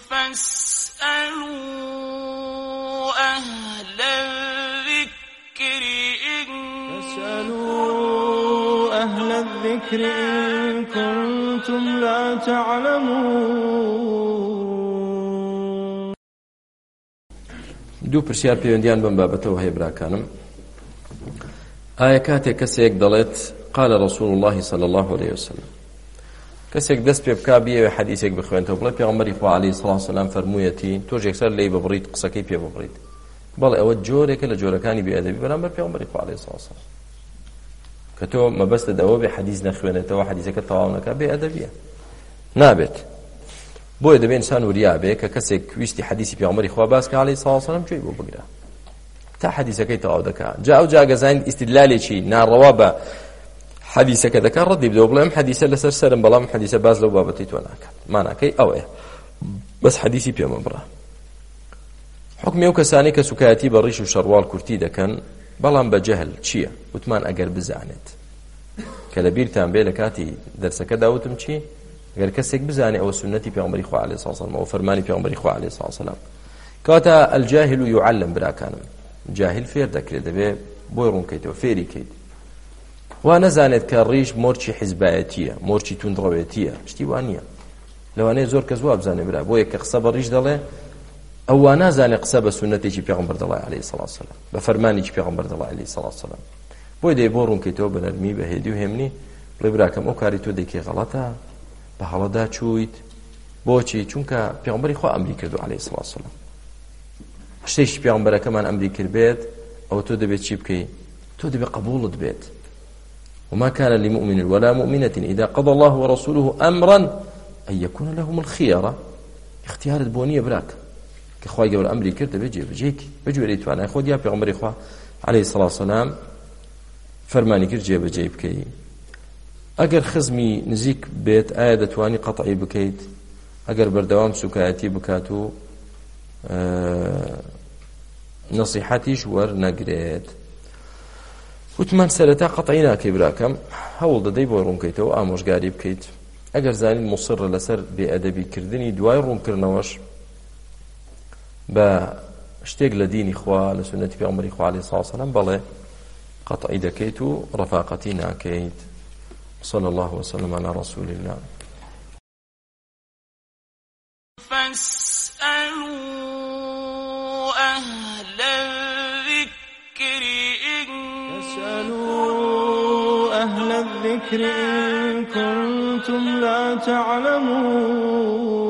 فاسألوا أهل الذكر إن كنتم لا تعلمون. دوو پرسیار پەیوەندیان بەم بابەتەوە هەیە براکانم. ئایا کاتێک کەسێک دەڵێت قال رسول الله صلى الله عليه وسلم، کەسێک دەست پێ بکا بیەوێ حەدیثێک بخوێنتەوە بڵێ پێغەمبەری خوا عەلەیهی سڵاو وسەلام فەرموویەتی تۆ یەکسەر لێی ببڕیت قسەکەی پێ ببڕیت، بەڵێ ئەوە جۆرێکە لە جۆرەکانی بێئەدەبی بەرامبەر پێغەمبەری خوا عەلەیهی سڵاو وسەلام. کە تۆ مەبەستت ئەوە بێ حەدیث نەخوێنێتەوە حەدیثەکە تەواو نەکا بێئەدەبیە نابێت. بۆیە دەبێت ئینسان وریا بێ کە کەسێک ویستی حەدیثی پێغەمبەری خوا باس کە عەلەیهی سڵاو وسەلام گوێی بۆ بگرە تا حەدیثەکەی تەواو دەکا. جا ئەو جاگەزانین ئیستیدلالێکی ناڕەوا بە حەدیثەکە دەکا ڕەدی بدەوە بڵێم حەدیثە لەسەر سەرم بەڵام حەدیثە باز لەو بابەتی تۆ ناکات. ماناکەی ئەوەیە بەس حەدیثی پێمە بڕە. حکمی ئەو کەسانی کە سوکایەتی بە ڕیش و شەڕواڵ کورتی دەکەن بەڵام بە جەهل چییە؟ وتمان ئەگەر بزانێت، کە لە بیرتان بێ لە کاتی دەرسەکە داوتم چی؟ ئەگەر کەسێک بزانێ ئەوە سنەتی پێغەمبەری خوا عەلەیهی سڵاو وسەلام ئەوە فەرمانی پێغەمبەری خوا عەلەیهی سڵاو وسەلام. کەواتە الجاهل يعلم براکانم، جاهل فێر دەکرێت، دەبێ بۆی ڕوونکەیتەوە فێری کەیت. وا نەزانێت کە ڕیش مۆرچی حیزبایەتیە، مۆرچی توندڕەوێتیە، شتی وان نییە. لەوانەیە زۆر کەس وا بزانێ برا، بۆ یەکە قسە بە ڕیش دەڵێ ئەو وا نازانێ قسە بە سنەتێکی پێغەمبەر دەڵێ عەلەیهی سڵاو وسەلام، بە فەرمانێکی پێغەمبەر دەڵێ عەلەیهی سڵاو وسەلام. بۆی دەی بۆ ڕوونکەیتەوە بە نەرمی بە هێدی و هێمنی بڵێ براکەم ئەو کاری تۆ دەیکێ غەڵەتە، بە هەڵەدا چوویت. بۆچی؟ چونکە پێغەمبەری خوا ئەمری کردو عەلەیهی سڵاو وسەلام. شتێکی پێغەمبەرەکەمان ئەمری کرد بێت ئەوە تۆ دەبێت چی بکەی؟ تۆ دەبێت قبوڵت بێت. وما كان لمؤمن ولا مؤمنة إذا قضى الله ورسوله أمرا أن يكون لهم الخيرة. اختيارت بونية براك كخواي قبل أمري كرت بيجي بيجيك بجوريت وأنا أخذ يا بيغمبري خوا عليه الصلاة والسلام فرماني كرت جيب جيب كي أجر خزمي نزيك بيت آية دتواني قطعي بكيت أجر بردوام سكاتي بكاتو نصيحتي شور نقريت وتمان سەرەتا قەتعی ناکەی براکەم، هەوڵ دەدەی بۆ ڕوونکەیتەوە ئامۆژگاری بکەیت. ئەگەر زانین مصر لەسەر بێئەدەبیکردنی دوای ڕوونکردنەوەش بە شتێک لە دینی خوا لە سنەتی پێغەمبەری خوا عەلەیهی سڵاو وسەلام بەڵێ قەتعی دەکەیت و ڕەفاقەتی ناکەیت. صلى الله وسلم على رسول الله. فاسألوا أهل الذكر إن كنتم لا تعلمون.